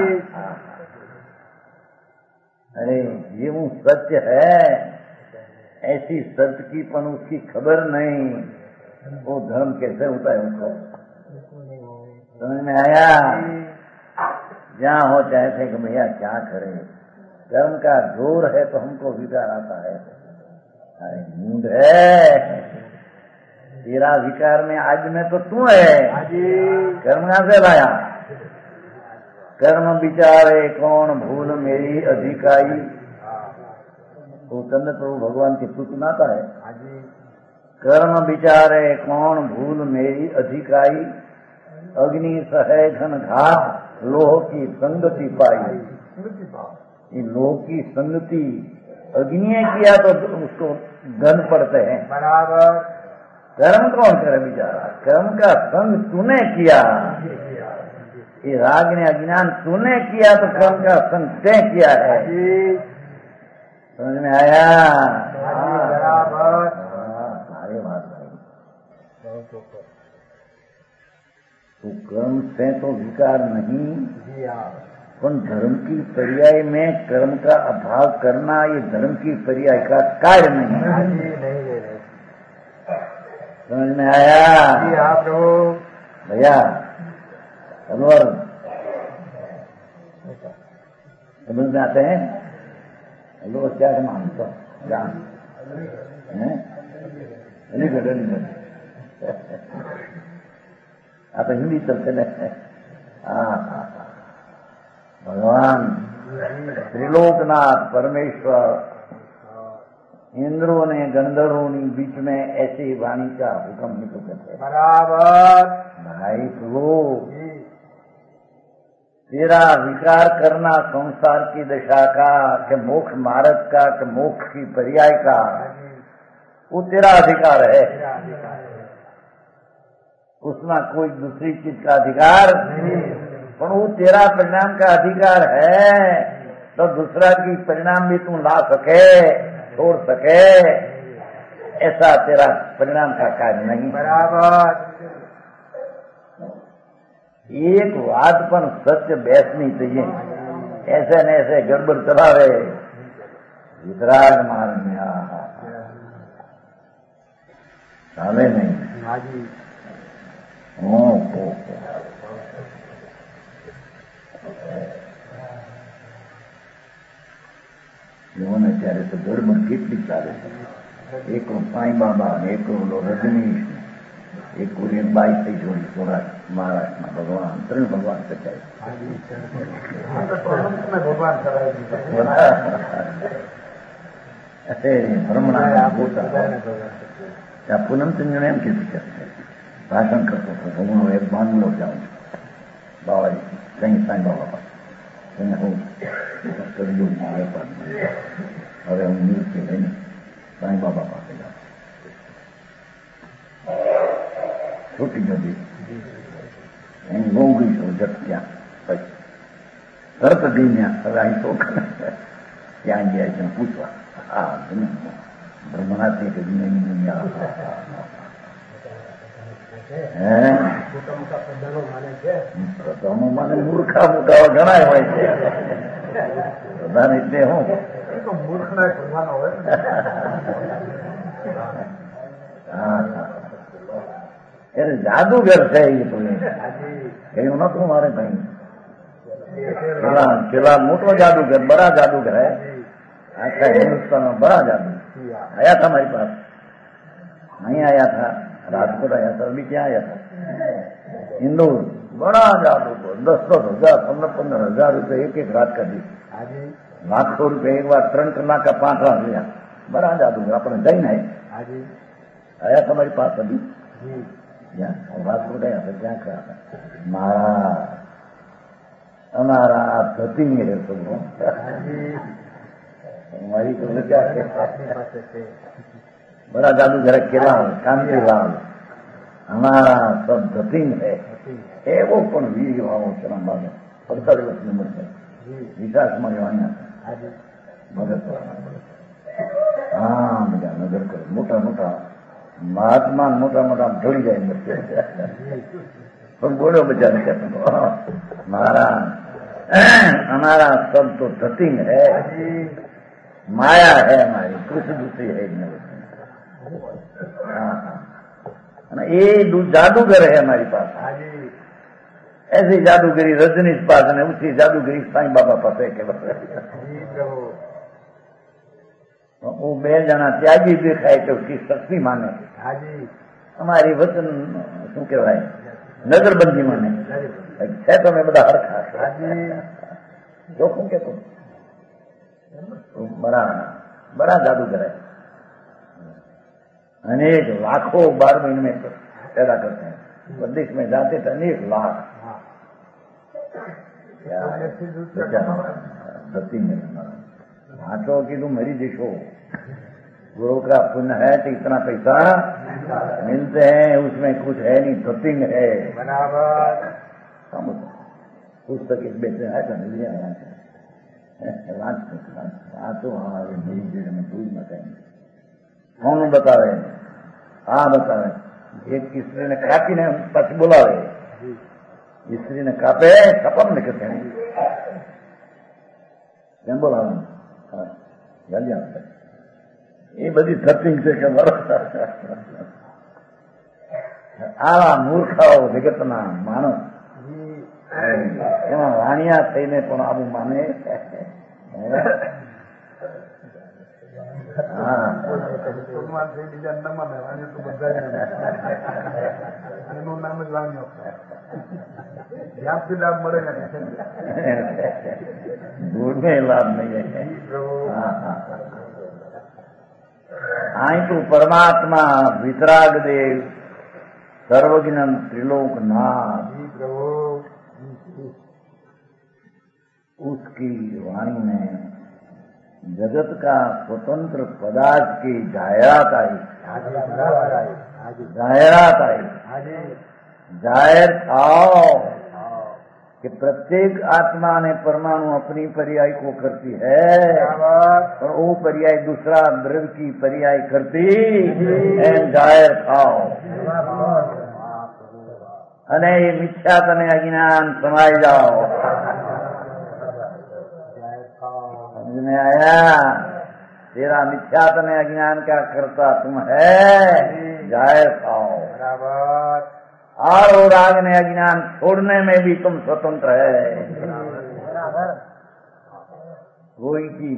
अरे ये वो सत्य है, ऐसी सत्य की पण उसकी खबर नहीं, वो धर्म कैसे होता है उनको समझ में आया? जहाँ हो चाहे थे कि भैया क्या करें, कर्म का जोर है तो हमको विकार आता है। अरे मूड है, तेरा विकार में आज में तो तू है, कर्म कहाँ से लाया? कर्म विचारे कौन भूल मेरी अधिकाई, तो चंद्र प्रभु भगवान की स्तुति सुनाता है। कर्म विचारे कौन भूल मेरी अधिकाई, अग्नि सहे घन घात लोह की संगति पाई। ये लोह की संगति अग्नि किया तो उसको धन पड़ते हैं, बराबर। कर्म कौन करे बेचारा? कर्म का संग तूने किया, ये राग ने अज्ञान तूने किया तो कर्म का संग तय किया है। समझ में आया? बराबर। सारे बात भाई, तो कर्म से तो विकार नहीं, उन धर्म की पर्याय में कर्म का अभाव करना ये धर्म की पर्याय का कार्य नहीं है। समझ में आया? जी हाँ प्रभु। भैया अलवर समझ में आते हैं? अलवर क्या मानता जान है? अलीगढ़ आप हिंदी चलते नहीं। भगवान त्रिलोकनाथ परमेश्वर इंद्रों ने गंधर्वों ने बीच में ऐसी वाणी का हुक्म नहीं तो करते बराबर। भाई प्रभु तेरा विचार करना संसार की दशा का कि मोक्ष मार्ग का कि मोक्ष की पर्याय का वो तेरा अधिकार है। उसमें कोई दूसरी चीज का अधिकार नहीं, पर वो तेरा परिणाम का अधिकार है। तो दूसरा की परिणाम भी तू ला सके छोड़ सके ऐसा तेरा परिणाम का कार्य नहीं। बराबर। एक बात पर सत्य बहस नहीं चाहिए। ऐसे न ऐसे गड़बड़ चलावे वितराग मार्ग में चाले नहीं। लोगों ત્યારે તો ગડબડ કેટલી ચાલે છે। એક સાંઈ બાબા ને એક રજનીશ એક એક બાઈ થઈ જોડી સૌરાષ્ટ્ર મહારાષ્ટ્રમાં ભગવાન ત્રણ ભગવાન કચાય ભ્રમણા પોતા ત્યાં પૂનમચંદ્ર એમ કીધું છે ભાષણ કરતો હતો હું એક બાંગ્લો જાઉં બાવાજી કઈ સાંઈ બાબા પાસે એને હું કર્યું વેપાર હવે હું નિવૃત્તિ લઈને સાંઈ બાબા પાસે જાઉં છૂટી જતી અહીં બહુ ગઈ છું જટ ત્યાં પછી તરત ગઈને હવે અહીં શોખ ત્યાં ગયા છે પૂછવા હા બ્રહ્મણાથી કે દુનિયા પ્રધાનો માને મૂર્ખા મોટા ઘણા હોય છે પ્રધાન એટલે હું મૂર્ખ ના પ્રધાનો હોય એટલે જાદુગર છે એ તો કહ્યું નતું મારે ભાઈ પેલા મોટો जादूगर बड़ा जादूगर है आखा हिंदुस्तान में बड़ा जादू आया था हमारे पास नहीं आया था राजकोट आया था अभी क्या आया था इंदौर बड़ा जादूगर 10-10 हजार 15-15 हजार रुपये एक एक रात का दी लाखों रुपये एक बार 3 कलाक का 5 लाख लिया बड़ा जादूगर अपने जैन है आया था हमारे पास अभी राजकोट आया था क्या कहा था महाराज हमारा धरती में है सब हमारी तो क्या बड़ा जादूगर केलाल कांतिलाल हमारा सब धरती में है एवो पण वीर भाव चरण बाबा 48 वर्ष उम्र है विकास में जवानी मदद हाँ मेरा नजर कर मोटा मोटा महात्मा मोटा मोटा ढोली जाए बच्चे तुम बोलो बेचारे कहते महाराज हमारा सब तो धरती में है माया है हमारी कुछ दूसरी है ये जादूगर है हमारे पास ऐसी जादूगरी रजनीश पास ने उसी जादूगरी साईं बाबा पास है के वो बेल जाना त्यागी दिखाए तो उसकी शक्ति माने हमारी वचन शू कहवाय नजरबंदी माने है तो मैं बड़ा हरखा जोखम के तुम बड़ा बड़ा जादूगर है अनेक लाखों 12 महीने में पैदा करते हैं प्रदेश में जाते थे अनेक लाख धरती में हाथों की तुम मरी देखो गुरु का पुण्य है तो इतना पैसा मिलते हैं उसमें कुछ है नहीं धरती में है बराबर पुस्तक इस बेचे है तो मिल जाए तो हमारे मेरी जेल में दूध न कहेंगे कौन बता रहे हैं हाँ बता रहे एक स्त्री ने कापी ने पछ बोला रहे स्त्री ने कापे खपम लिखते हैं કેમ બોલાવાનું? હા, જલ્દી આપે. એ બધી સત્ય છે કે બરોબર. આવા મૂર્ખાઓ જગતના માણસ એમાં વાણિયા થઈને પણ આવું માને. ભગવાન છે બીજા ન માને, વાણિયા તો બધા એનું નામ જ વાણિયો. લાભથી લાભ મળે ને दूर में लाभ नहीं है. आई तो परमात्मा वितराग देव सर्वज्ञ त्रिलोकनाथ उसकी वाणी में जगत का स्वतंत्र पदार्थ की जायरात आई. जायरात आई. जाहिर आओ कि प्रत्येक आत्मा ने परमाणु अपनी पर्याय को करती है और वो पर्याय दूसरा द्रव्य की पर्याय करती है. जाहिर आओ अने ये मिथ्या तने अज्ञान समाई जाओ. समझ में आया? तेरा मिथ्या तने अज्ञान का करता तुम है. जाहिर आओ और वो राग ने अज्ञान छोड़ने में भी तुम स्वतंत्र है. कोई की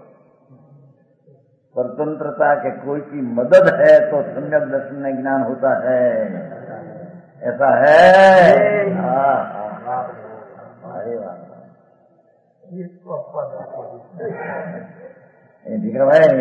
स्वतंत्रता के कोई की मदद है तो सम्यक दर्शन में ज्ञान होता है. ऐसा है. अरे वाह, ठीक है भाई.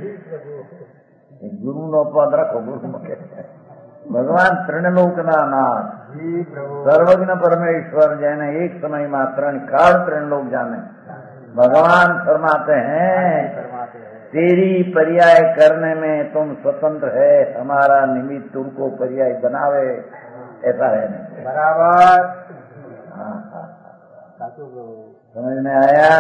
गुरु नो पद रखो. गुरु के भगवान त्रिलोकना नाथ सर्वज्ञ परमेश्वर जैने एक समय में त्रण काल त्रिलोक जाने. भगवान फरमाते हैं तेरी पर्याय करने में तुम स्वतंत्र है. हमारा निमित्त तुमको पर्याय बनावे ऐसा है नहीं. बराबर. हाँ, समझ में आया?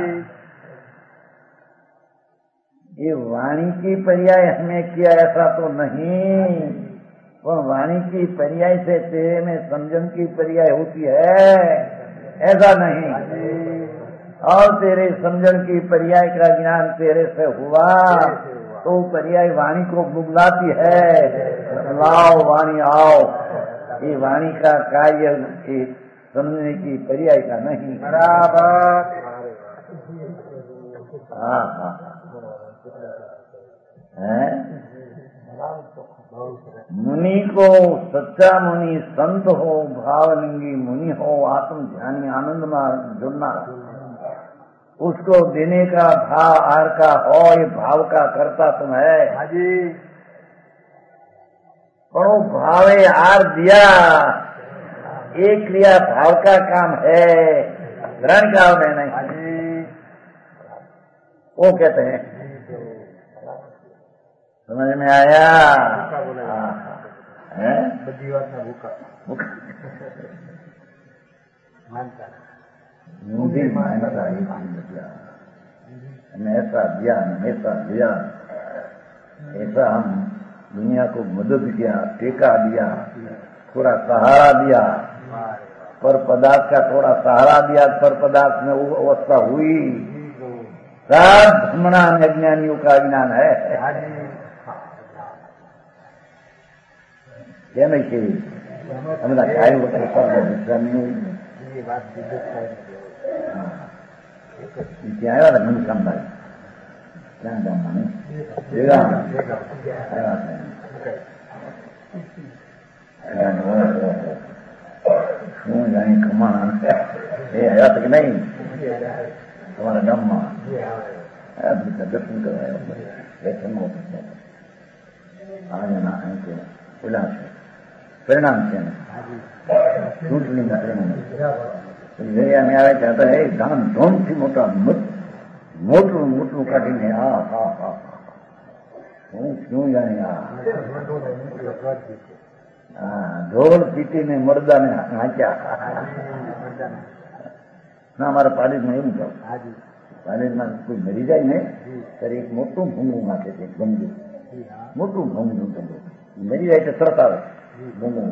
ये वाणी की पर्याय हमें किया ऐसा तो नहीं, पर वाणी की पर्याय से तेरे में समझन की पर्याय होती है ऐसा नहीं. और तेरे समझन की पर्याय का ज्ञान तेरे से हुआ तो पर्याय वाणी को बुलाती है. लाओ वाणी आओ. ये वाणी का कार्य समझने की पर्याय का नहीं. बराबर. हाँ हाँ है. मुनि को सच्चा मुनि संत हो, भावलिंगी मुनि हो, आत्म ध्यानी आनंद में जुड़ना, उसको देने का भाव आर का हो, ये भाव का करता तुम है. हाजी. पर वो भावे आर दिया एक क्रिया भाव का काम है, ग्रहण का नहीं. हाजी. वो कहते हैं. समझ में आया? बड़ी बात में भूखा मानता मुझे मानता ऐसा दिया ऐसा दिया, ऐसा हम दुनिया को मदद किया, टेका दिया, थोड़ा सहारा दिया, पर पदार्थ का थोड़ा सहारा दिया, पर पदार्थ में वो अवस्था हुई. सब भ्रमणा अज्ञानियों का ज्ञान है. क्या नहीं चाहिए हमारा कार्य होता है. सब विश्राम नहीं हुई. क्या आया था मन समझ क्या जमा नहीं શું જાણી કમાણા એ આવ્યા હતા કે નહીં તમારા ગામમાં? દર્શન કરવા આવ્યા. પરિણામ છે ચૂંટણીના પરિણામ. અમે આવે ત્યાં તો એ ધામધૂમથી મોટું મોટું કાઢીને હા હા હા હું શું જાણે ઢોલ પીટીને મરદાને નાચ્યા. ના અમારા પાલિશમાં એવું થયું. પાલિશમાં કોઈ મરી જાય ને ત્યારે એક મોટું ભૂંગું નાખે છે. ગમજું મોટું ભૂંગું મરી જાય તો તરત આવે ભૂંગું.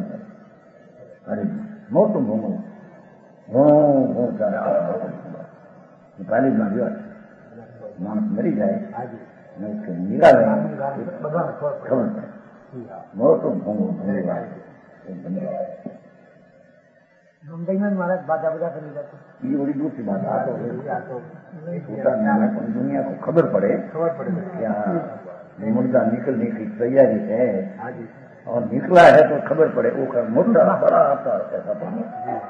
અરે મોટું ભૂંગું હું ચાલે પાલી માં ગયો માણસ મરી જાય અને उसके નિરાવે ખબર પડે મોટું ભૂંગું महाराज बाजा बजा कर ये बड़ी दूसरी बात दुनिया को खबर पड़े क्या मुर्दा निकलने की तैयारी है और निकला है तो खबर पड़े वो का मुर्दा बड़ा आता ऐसा पानी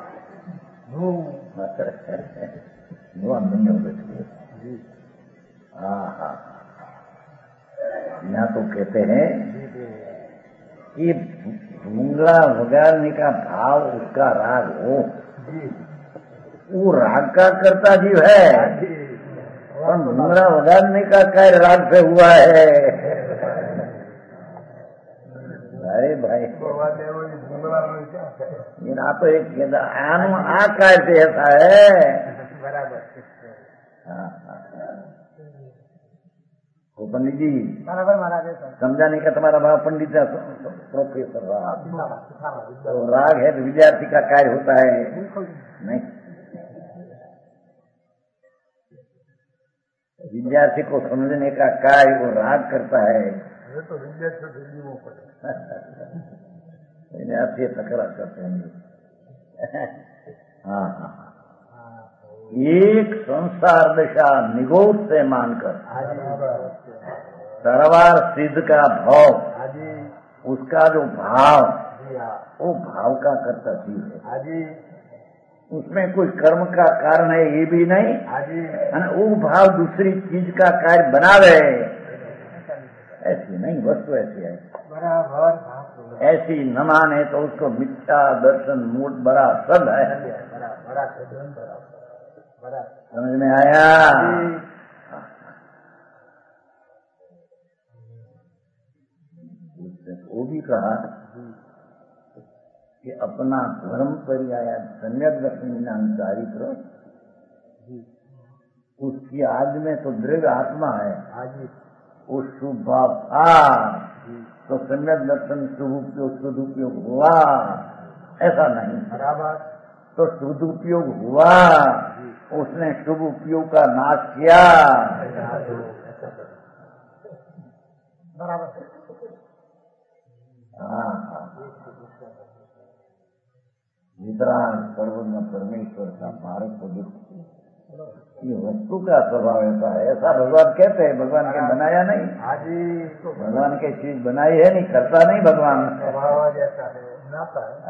यहाँ तो कहते हैं कि भूंगला वगाड़ने का भाव उसका राग हो, वो राग का करता जीव है, और भूंगला वगाड़ने का कार्य राग से हुआ है। अरे भाई ना तो एक आ कार्य से ऐसा है बराबर। पंडित जी बराबर महाराज समझाने का तुम्हारा भाव पंडित प्रोफेसर राग तो राग है तो विद्यार्थी का कार्य होता है नहीं, विद्यार्थी को समझने का कार्य वो राग करता है। ये तो विद्यार्थी तकरार करते हैं। हाँ हाँ एक संसार दशा निगोद से मानकर सरवार सिद्ध का भाव उसका जो भाव वो भाव का कर्ता जीव है, उसमें कोई कर्म का कारण है ये भी नहीं, वो भाव दूसरी चीज का कार्य बना रहे ऐसी नहीं, वस्तु ऐसी है बराबर। ऐसी न माने तो उसको मिथ्या दर्शन मूड बड़ा सब है। समझ में आया? वो भी कहा कि अपना धर्म पर्याय सम्यक दर्शन चारित्र उसकी आज में तो दृढ़ आत्मा है, वो शुभ भाव था तो सम्यक दर्शन सदुपयोग हुआ ऐसा नहीं बराबर। तो सदुपयोग हुआ उसने शुभ उपयोग का नाश किया बराबर। वितराग सर्वज्ञ परमेश्वर का भारत को ये वस्तु का स्वभाव ऐसा है, ऐसा भगवान कहते हैं। भगवान के बनाया नहीं, भगवान की चीज बनाई है नहीं, करता नहीं भगवान स्वभाव जैसा है बनाता है।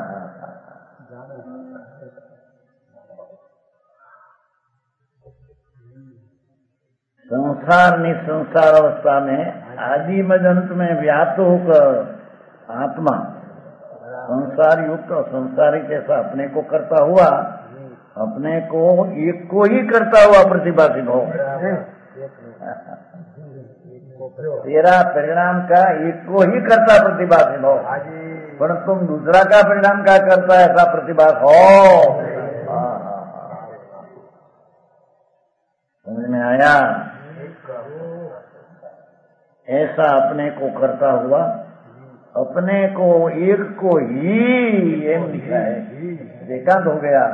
संसार निसंसार अवस्था में आदि मदंत में व्याप्त होकर आत्मा संसार युक्त संसारिक ऐसा अपने को करता हुआ, अपने को एक को ही करता हुआ प्रतिभाषित हो। तेरा परिणाम का एक को ही करता प्रतिभाषित हो, पर तुम दूसरा का परिणाम का करता ऐसा प्रतिभास हो। समझ में आया? ऐसा अपने को करता हुआ अपने को एक को ही एम लिखा है, एकांत हो गया,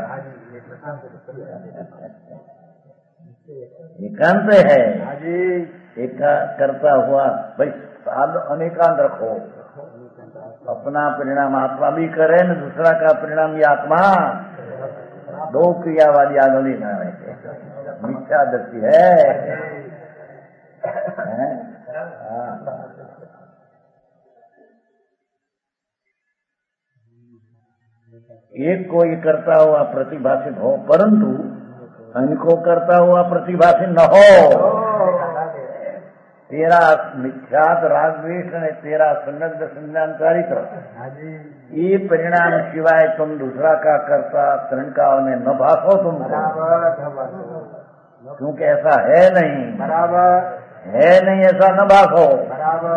एकांत है। एक करता हुआ भाई अनेकांत रखो, अपना परिणाम आत्मा भी करे न दूसरा का परिणाम भी आत्मा, दो क्रिया वाली आगली ना रहे, मिथ्या दृष्टि है। एक को ही करता हुआ प्रतिभाषित हो, परंतु अनेकों करता हुआ प्रतिभाषित न हो। तेरा मिथ्यात राग द्वेष ने तेरा संगत संज्ञान चारित्र ये परिणाम सिवाय तुम दूसरा का करता क्षण काल में न भाषो तुम, क्योंकि ऐसा है नहीं बराबर, है नहीं ऐसा न भाषो बराबर।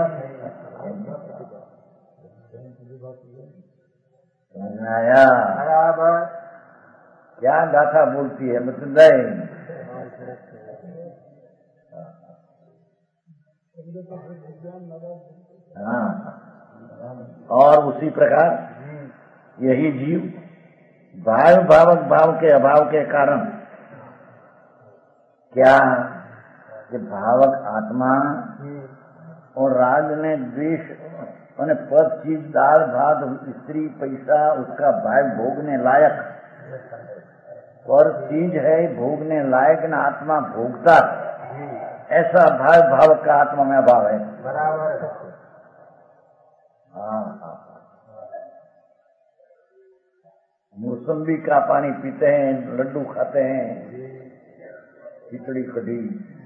आया बराबर? क्या गाथा बोलती है मतलब नहीं। हाँ, और उसी प्रकार यही जीव भाव भावक भाव के अभाव के कारण क्या कि भावक आत्मा और राग ने द्वेष અને પદ ચીજ દાળ ભાત स्त्री पैसा उसका भाग भोगने लायक पर चीज है भोगने लायक न आत्मा भोगता ऐसा भाव भावक का आत्मा में अभाव है। बराबर। हाँ, मौसम्बी का पानी पीते हैं, लड्डू खाते हैं, खिचड़ी कढ़ी,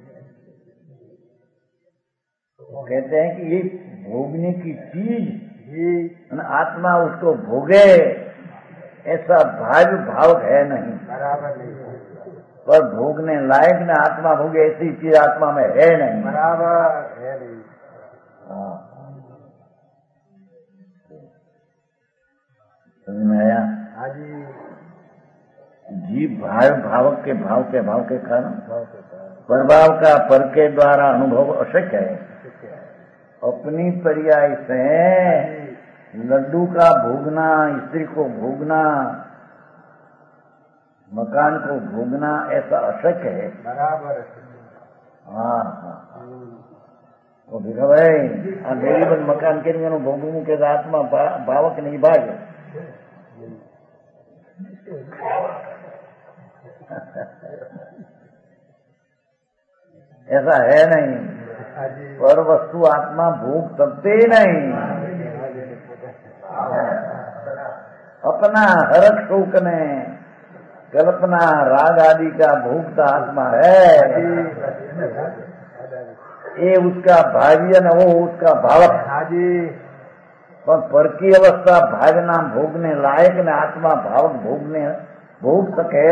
कहते हैं कि ये भोगने की चीज आत्मा उसको भोगे ऐसा भावक है नहीं। बराबर। पर भोगने लायक न आत्मा भोगे ऐसी चीज आत्मा में है नहीं। बराबर है नहीं। हाँ, समझ में आया? हाँ जी। जीव भावक के भाव के कारण प्रभाव का पर के द्वारा अनुभव अशक्य है। अपनी पर्याय से लड्डू का भोगना, स्त्री को भोगना, मकान को भोगना ऐसा अशक्य है। बराबर। हाँ हाँ, वो देखा भाई आ मेरी बन मकान के लिए भोगू के आत्मा भावक नहीं भागे। ऐसा है नहीं। पर वस्तु आत्मा भोग सकते ही नहीं। अपना हरक शोक ने कल्पना राग आदि का भोगता आत्मा है। ये उसका भाग्य न वो उसका भावक। पर की अवस्था भागना भोगने लायक न आत्मा भावक भोग सके।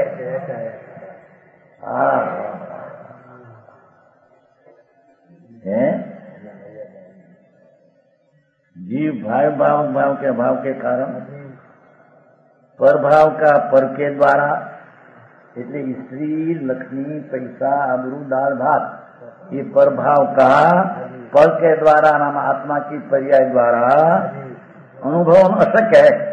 है जीव भाव के अभाव के कारण परभाव का पर के द्वारा એટલે स्त्री लक्ष्मी पैसा आबरू दाल भात ये परभाव का पर के द्वारा नाम आत्मा की पर्याय द्वारा अनुभव अशक्य है।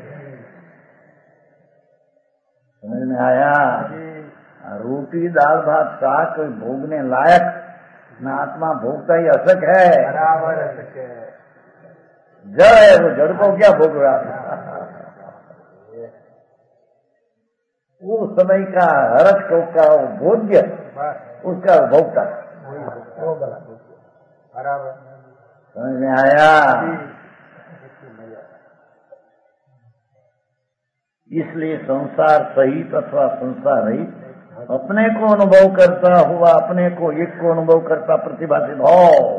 समझ में आया? रोटी दाल भात शाक भोगने लायक न आत्मा भोगता ही अशक है। बराबर अशक है। जड़ है वो, जड़ को क्या भोग रहा? वो समय का हरक शोक का वो भोग्य उसका भोगता। बराबर। समझ में आया? इसलिए संसार सहित अथवा संसार रहित अपने को अनुभव करता हुआ अपने को एक को अनुभव करता प्रतिभाषित हो।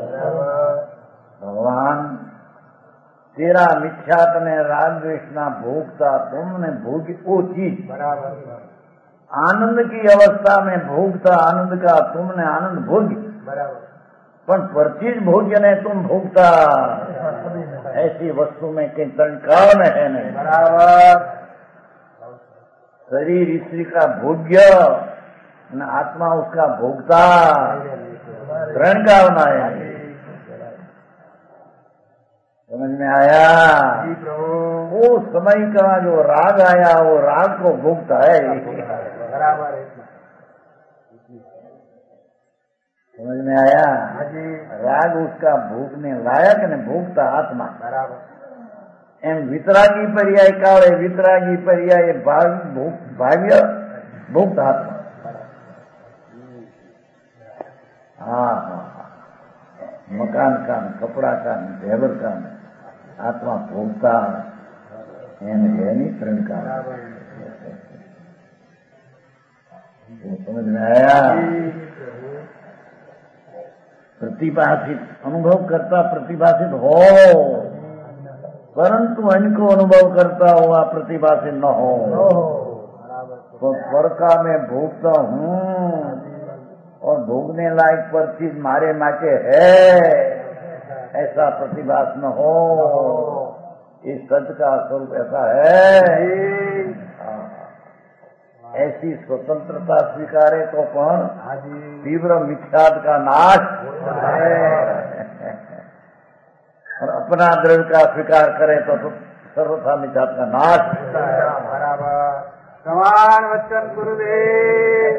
भगवान तेरा मिथ्यात्व ने राग द्वेषना भोगता तुमने भोगी वो चीज। बराबर। आनंद की अवस्था में भोगता आनंद का तुमने आनंद भोगी। बराबर। पर चीज भोग्य ने तुम भोगता ऐसी वस्तु में कहीं तनकाल में है नहीं। बराबर। शरीर स्त्री का भोग्य न आत्मा उसका भोगता ग्रहण का होना है। समझ में आया? वो समय का जो राग आया वो राग को भोगता है। बराबर। समझ में आया? राग उसका भोगने लायक ने भोगता आत्मा। बराबर। एम वितरागी पर्याय काले वितरागी पर्याय भाग्य भोगता आत्मा। हाँ, मकान का कपड़ा का ढेबर का आत्मा भोगता है नहीं प्रण का। समझ में आया? प्रतिभाषित अनुभव करता प्रतिभाषित हो परंतु इनको अनुभव करता हुआ प्रतिभाषित न हो। तो पर का मैं भोगता हूँ और भोगने लायक पर चीज मारे माके है ऐसा प्रतिभास न हो। इस सत्य का स्वरूप ऐसा है। ऐसी स्वतंत्रता स्वीकारे तो पण तीव्र मिथ्यात्व का नाश और अपना द्रव्य का स्वीकार करे तो सर्वथा मिथ्यात्व का नाश। बराबर। समान वचन गुरुदेव।